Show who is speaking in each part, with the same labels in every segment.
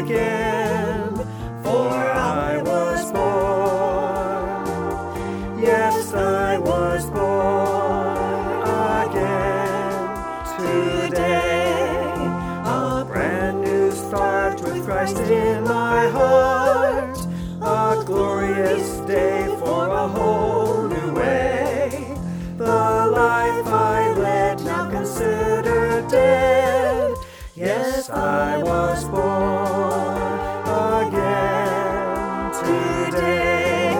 Speaker 1: again, for I was born. Yes, I was born again today. A brand new start with Christ in my heart. A glorious day for a whole new way. The life I led now considered dead. Yes, I was born again today.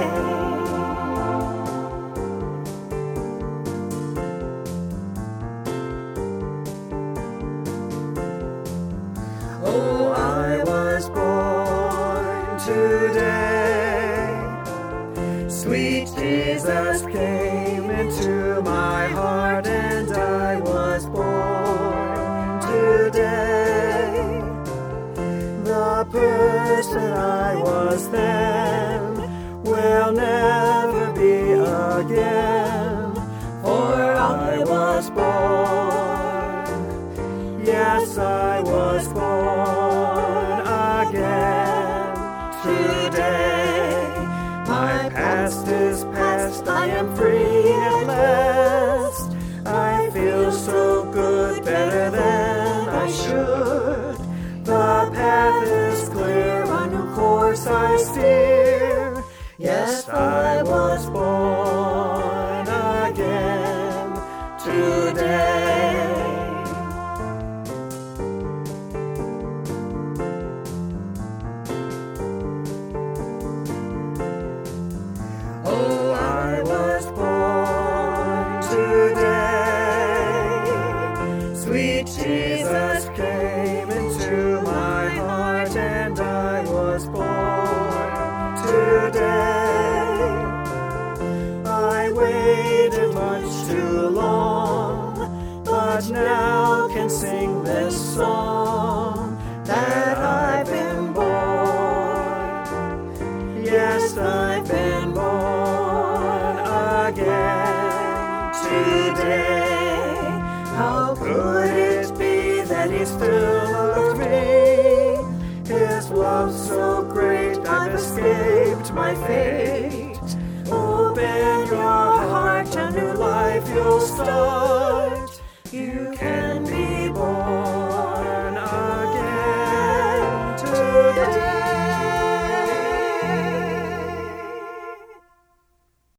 Speaker 1: Oh, I was born today. Sweet Jesus came into my heart, and I was born today. The person I was then will never be again, for I was born. Yes, I was born again today. My past is past, I am free at last. I feel so good, better than I should. The path is clear, a new course I steer. Yes, I was born again today. Oh, I was born today. Sweet Jesus came into my heart, and I was born today. I waited much too long, but now can sing this song, that I've been born. Yes, I've been born again today. How could it be that He still loved me? His love so great, I've escaped my fate. Open your heart, a new life you'll start.